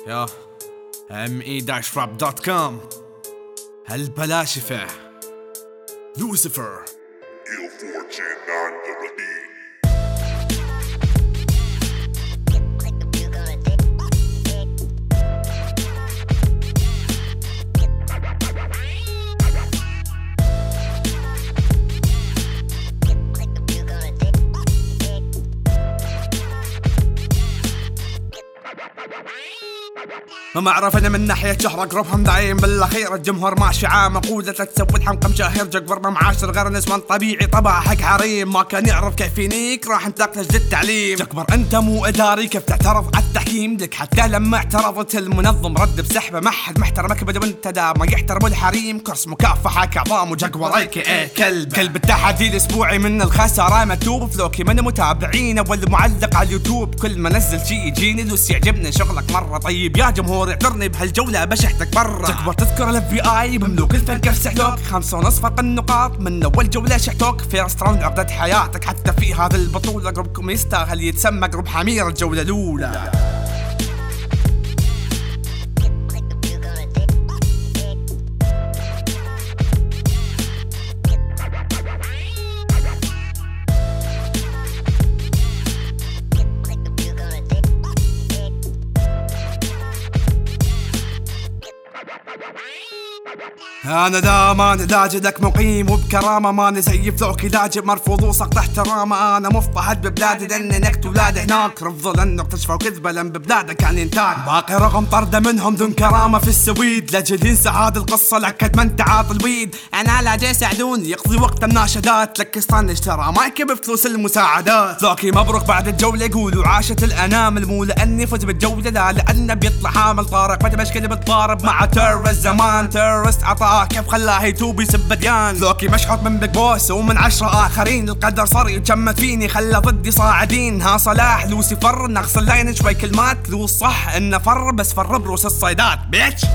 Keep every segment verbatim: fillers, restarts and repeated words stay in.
يا ام اي داش راب دوت كوم هالبلاشفة لوسيفر ما معرف انا من ناحية شهرة قربهم دايم بالاخير الجمهور ماشي عام مقودة تسود حمقى مشاهير جقبرنا معاشر غير نسوان طبيعي طبع حق حريم ما كان يعرف كيف ينيك راح انتقل جد التعليم جقبر انت مو اداري كيف تعترض على التحكيم لك حتى لما اعترضت المنظم رد بسحبه ما حد محترمك بدا وانت دا ما يحترموا الحريم كرس مكافحة كعظام وجقبر اي كي اي كلب كلب التحدي الاسبوعي من الخسارة مكتوب فلوكي من متابعين والمعلق على اليوتيوب كل ما نزل شي يجيني لوس يعجبني شغلك مرة طيب يا جمهور اعذرني بهالجولة بشحتك برا تكبر تذكر الاف بي اي بملوك الفن كيف سحلوك خمسة ونص فرق النقاط من اول جولة شحتوك فيرست راوند عقدة حياتك حتى في هذه البطولة قربكم يستاهل يتسمى قرب حمير الجولة الاولى. انا دا ماني لاجدك مقيم وبكرامة ماني زي فلوكي لاجب مرفوض وسقط احترامة انا مضطهد ببلادي لاني نكت ولاد هناك رفضوا لانه اكتشفوا كذبة لان ببلادك كان انتاج باقي رغم طردة منهم دون كرامة في السويد لاجل ينسى هذه القصة لكد من تعاطي الويد انا لاجي يساعدوني يقضي وقت الناشدات لكستان اشترى مايكي بفلوس المساعدات فلوكي مبروك بعد الجولة يقولوا عاشت الانامل مو لاني فوز بالجولة لا لانه بيطلع حامل طارق بدي مشكلة بتضارب مع تيرست زمان تيرست عطاه كيف خلاه يتوب يسب ديان فلوكي مشحط من بيج بوس ومن عشرة آخرين القدر صار يتجمد فيني خلى ضدي صاعدين ها صلاح لوسيفر نقص اللاين شوي كلمات لو صح انه فر بس فر بروس الصيدات بيتش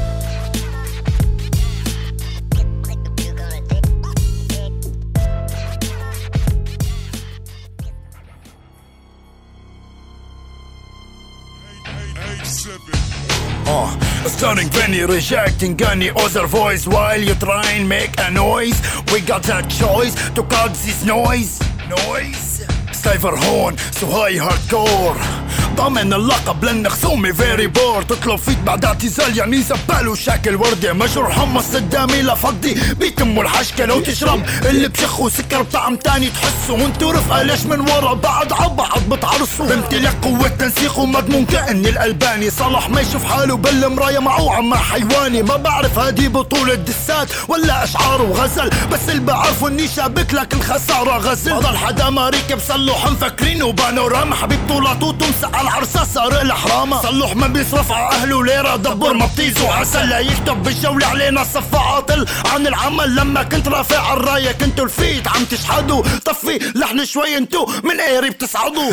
Uh, starting Benny rejecting any other voice while you try and make a noise. We got that choice to cut this noise. Noise. سايفر هون سو هاي هاردكور ضامن اللقب لان خصومي فيري بور تطلب فيك بعد اعتزال يعني زبال وشاكل وردة مجروح حمص قدامي لفضي بيتم الحشكة لو تشرب اللي بشخ وسكر بطعم تاني تحسه وانتو رفقة ليش من ورا بعض عبعض بتعرصوا بامتلاك قوة تنسيق ومضمون كأني الألباني صلاح ما يشوف حاله بالمراية معوعة مع حيواني ما بعرف هادي بطولة دسات ولا أشعار وغزل بس اللي بعرفه اني شابك لك الخسارة غزل بضل حدا ما ريكب صلوح مفكرينه بانوراما حبيب طولته تمسح على العرسة صار الحرامة صلوح ما بيصرف على أهله ليرة دبر ما بطيزه عسل لا يكتب بالجولة علينا صف عاطل عن العمل لما كنت رافع الراية كنتوا الفيت عم تشحدوا طفي لحن شوي انتو من قريب تصعدوا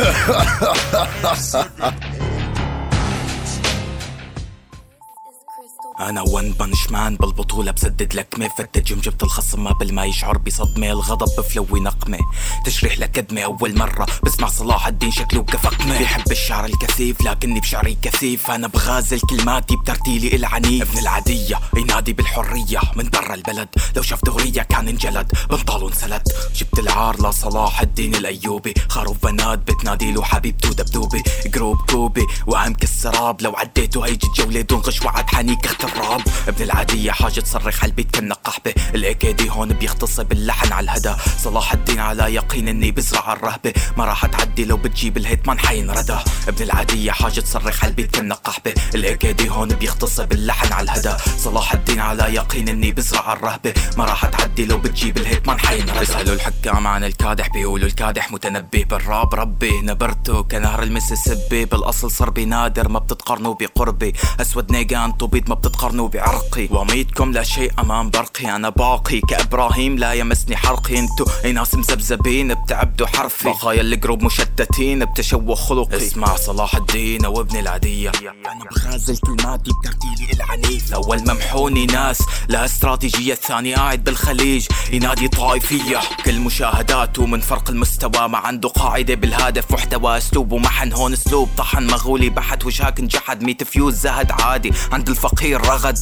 انا وان بنش مان بالبطولة بسدد لكمة فتج يوم جبت الخصم قبل ما يشعر بصدمة الغضب بفلوي نقمة تشريح لكدمة اول مرة بسمع صلاح الدين شكله كفقمة بيحب الشعر الكثيف لكني بشعري كثيف انا بغازل كلماتي بترتيلي العنيف ابن العادية ينادي بالحرية من برا البلد لو شاف دغرية كان انجلد بنطاله انسلد جبت العار لصلاح الدين الايوبي خروف بنات بتناديله حبيبته دبدوبي قروب كوبي وهم كالسراب لو عديته هيجي الجولة دون غش وعد حنيك اختر الراب ابن العادية حاجة تصرخ هالبيت كنا قحبة الاكيدي هون بيختص باللحن على الهدى صلاح الدين على يقين اني بزرع الرهبة ما راح تعدي لو بتجيب الهيتمان حينردى ابن العادية حاجة تصرخ هالبيت كنا قحبة الاكيدي هون بيختص باللحن على الهدى صلاح الدين على يقين اني بزرع الرهبة ما راح تعدي لو بتجيب الهيتمان حينردى بيسألوا الحكام عن الكادح بيقولوا الكادح متنبه بالراب ربي نبرته كنهر المسيسيبي بالاصل صار بنادر ما بتتقارنوا بقربي اسود نيجان طبيط ما بتتقارنوا بعرقي وميتكم لا شيء امام برقي انا باقي كابراهيم لا يمسني حرقي انتو اي ناس مزبزبين بتعبدوا حرفي، بقايا القروب مشتتين بتشوه خلقي. اسمع صلاح الدين وابن العدية، انا بغازل كلماتي بترتيلي العنيف. الاول ممحوني ناس لا استراتيجية، الثاني قاعد بالخليج ينادي طائفية. كل مشاهداته من فرق المستوى، ما عنده قاعدة بالهدف محتوى اسلوبه محن. هون اسلوب طحن مغولي بحت وشاك انجحد. ميت فيوز زهد عادي عند الفقير رغد.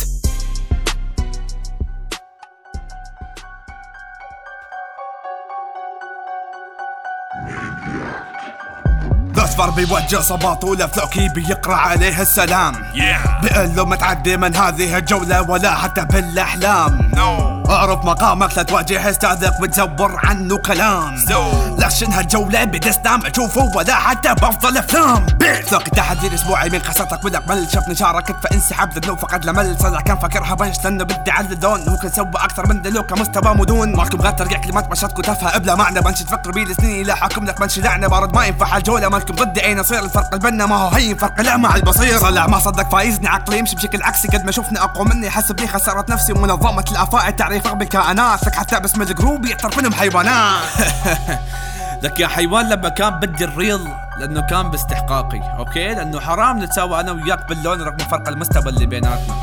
اصفر بيوجه صباطه لفلوكي بيقرأ عليه السلام. yeah. بيقول له متعدي من هذه الجولة ولا حتى بالاحلام. no. اعرف مقامك لا تواجه استاذك وتزور عنه كلام. so. لكن هالجولة بدستام اشوفه ولا حتى بفضل افلام. فلوكي تحدي اسبوعي من خسرتك بالاقبل. شافني شاركت فانسحب ذنوب فقد لمل. صدع كان فاكرها بنش لانه بدي على اللون. ممكن سوى اكثر من دلوك كمستوى مدون. ماركم غير ترجع كلمات مشتكوا تافهة بلا معنى. بنش تفكر بيه لسنين لا حاكم لك بنش لعنة بارد ما ينفع الجولة. مالكم ضدي اين يصير الفرق البنا ما هو هين فرق لا مع البصير. صلع ما صدق فايزني عقلي يمشي بشكل عكسي. قد ما شفني اقوى مني حسب لي خسارة نفسي. ومنظمة الافاء تعريف رغب الكائنات لك حتى باسم الجروب يعترف منهم حيوانات. لك يا حيوان لما كان بدي الريل لانه كان باستحقاقي. اوكي لانه حرام نتساوى انا وياك باللون رغم فرق المستوى اللي بيناتنا.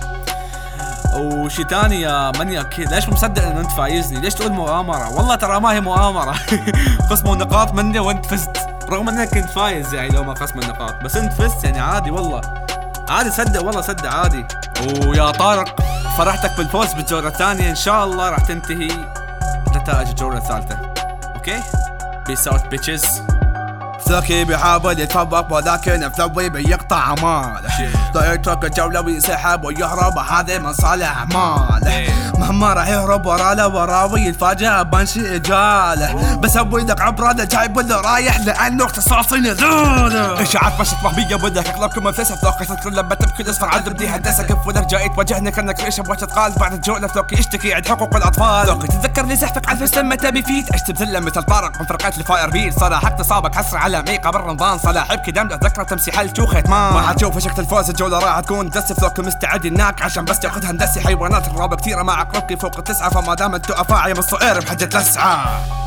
وشي تاني يا منياك، ليش مصدق انه انت فايزني؟ ليش تقول مؤامرة؟ والله ترى ما هي مؤامرة. قسموا النقاط مني وانت فزت رغم انك كنت فايز. يعني لو ما قسم النقاط بس انت فزت يعني عادي. والله عادي صدق والله صدق عادي. ويا طارق فرحتك بالفوز بالجولة الثانية. ان شاء الله راح تنتهي نتائج الجولة الثالثة. اوكي بيس اوت بيتشز. فلوكي بيحاول يتفوق ولكن فلوي بيقطع عماله. ضيعتك الجولة وينسحب ويهرب هذا من صالح اعماله. مهما راح يهرب وراله وراوي يتفاجأ بنشي اجاله. بسوي لك عبرة جايب ولا رايح لانه اختصاصي نزوله. اشاعات مشت وهمية بدك اغلبكم مفلسة. فلوكي تذكر لما تبكي اصفر عند بدي هندسة. كيف ولك جاي تواجهني كانك ريشه بوجه تقال. بعد الجولة فلوكي اشتكي عند حقوق الاطفال. فلوكي تتذكر لي زحفك على الفيس لما تبي فيت. عشت بذلة مثل طارق من فرقات الفاير بيل. صلاح اغتصابك حسر على ميقة بالرمضان. صلاح ابكي دم ذكرى تمسيح الجوخة ما ما حتشوف شكل الفوز. الجولة راح تكون دس. فلوكي مستعد هناك عشان بس تاخذ هندسي. حيوانات الراب كثيرة مع عقربكي فوق التسعة. فما دام انتو افاعي من الصقير بحجة لسعة.